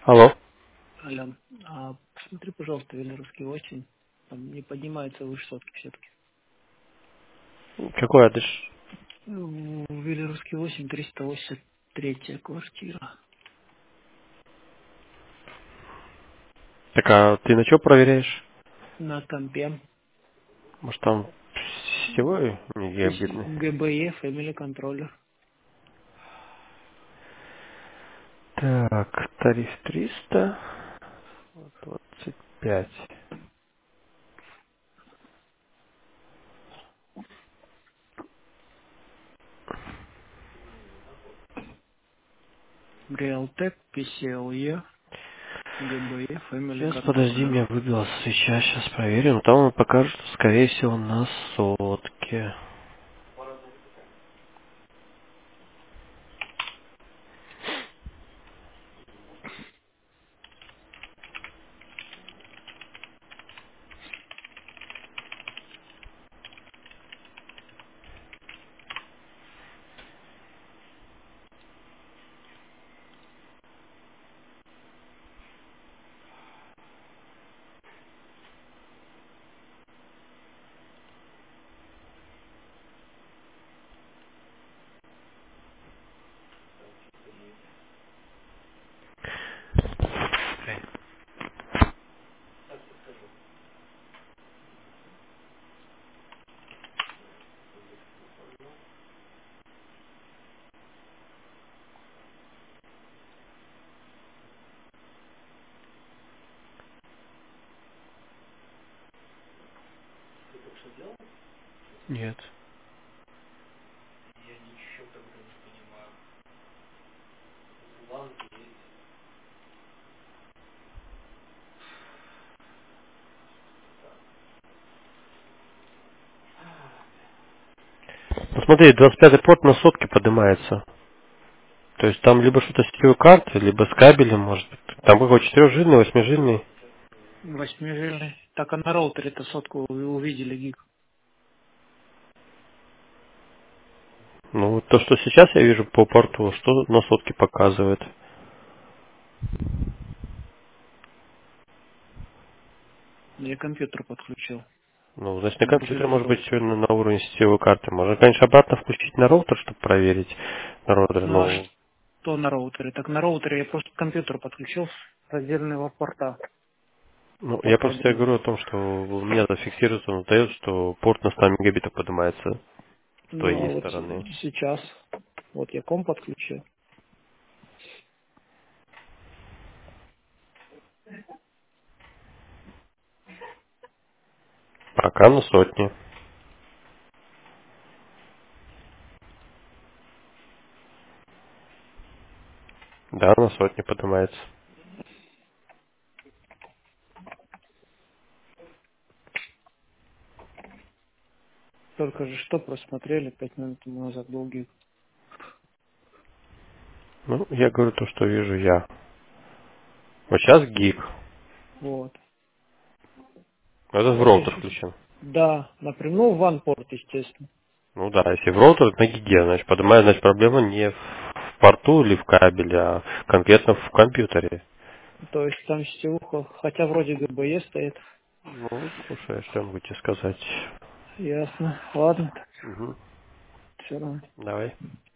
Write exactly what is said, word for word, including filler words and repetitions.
Алло. Ален, а посмотри, пожалуйста, Веллеровский восемь. Там не поднимается выше сотки все-таки. Какой адрес? Веллеровский восемь, триста восемьдесят третья квартира. Так, а ты на что проверяешь? На компе. Может там сетевой не гигабитный? ГБЕ, Family Controller. Так, тариф триста двадцать пять. Realtek, пи си эл и, ГБЕ, Family Сейчас, подожди, Controller. меня выбила свеча, сейчас проверим. Там он покажет, что, скорее всего, на сотке. Нет. Ну смотри, двадцать пятый порт на сотке поднимается. То есть там либо что-то с сетевой карты, либо с кабелем, может быть. Там какой четырехжильный, восьмижильный. Восьмижильный. Так, а на роутере-то сотку вы увидели гиг. Ну, вот то, что сейчас я вижу по порту, что на сотке показывает. Я компьютер подключил. Ну, значит, на компьютере Неужели может быть роутер? еще на, на уровне сетевой карты. Можно, конечно, обратно включить на роутер, чтобы проверить на роутере. Ну а Ну, что на роутере? Так на роутере я просто компьютер подключил с раздельного порта ну, по я просто тебе кабелю. говорю о том, что у меня зафиксируется, он дает, что порт на сто мегабитов поднимается с Ну а твоей вот стороны. с- сейчас, вот я комп подключил. Пока на сотне. Да, на сотне поднимается. Только же что просмотрели пять минут тому назад был гиг. Ну, я говорю то, что вижу я. Вот сейчас гиг. Вот. Этот в Я роутер щас- включен. Да, например, ну, ванпорт, естественно. Ну да, если в роутер, на гиге, значит, поднимает, значит, проблема не в порту или в кабеле, а конкретно в компьютере. То есть там сетевуха, хотя вроде ГБЕ стоит. Ну, слушай, а что я могу тебе сказать? Ясно. Ладно, Угу. все равно. Давай.